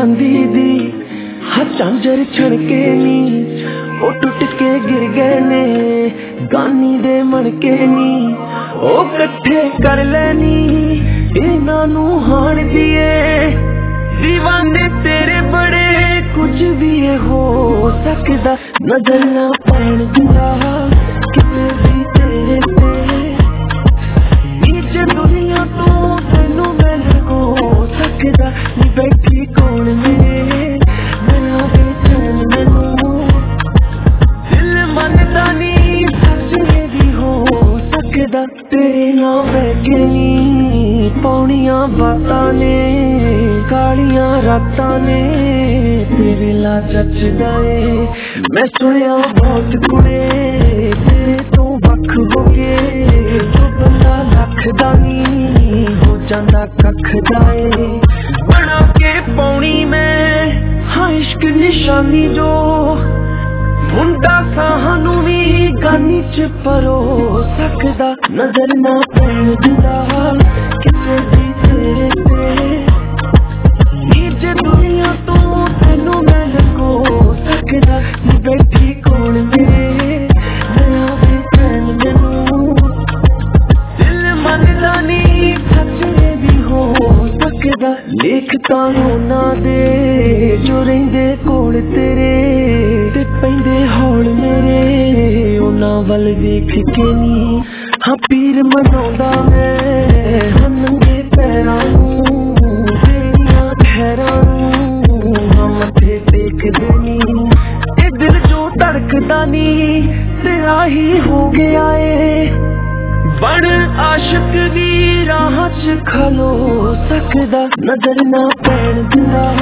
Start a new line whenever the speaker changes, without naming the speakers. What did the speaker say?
चांदी दी हाँ झांझर छड़के नी ओ टुट के गिर गए ने गानी दे मणके नी ओ कट्ठे कर लेनी इन्हां नू हाण दिए दीवाने तेरे बड़े कुछ भी हो सकदा नजर ना पैण दिंदा किते भी तेरे ते नीचे दुनिया तो तैनू मैं लगो सकदा नी बैठी कोल मेरे मेरा बेचैन मैनू दिल मनदा नी सच भी हो सकदा तेरे नाल बैठे नी पौड़ियां बातां ने कालियां रातां ने तेरे ला जचदा ए मैं सुनिया बहुत कुड़े तेरे तो वख हो गए जो बंदा लखदा नी हो जांदा कखदा ए बना के पौनी मैं हाँ इश्क निशानी जो मुंडा सानू भी गानी च परो सकदा नजर ना पैण दिंदा किते भी तेरे ते नीचे दुनिया तो तैनू मैं लगो सकदा नी बैठी कोल मेरे मेरा बेचैन मैनू दिल मनदा नी सच भी हो सकदा लिखता होना दे जो रहिंदे कोल तेरे ते पैंदे हौल मेरे उन्हां वल वेख के नी हाँ पीर मनाउंदा मैं हाँ नंगे पैरां नूं तेरियां खैरां नूं हाँ मत्थे टेकदे नी ए दिल जो धड़कदा नी तेरा ही हो गया ए बड़ आशिक दी राह च खलो सकदा नजर ना पैण दिंदा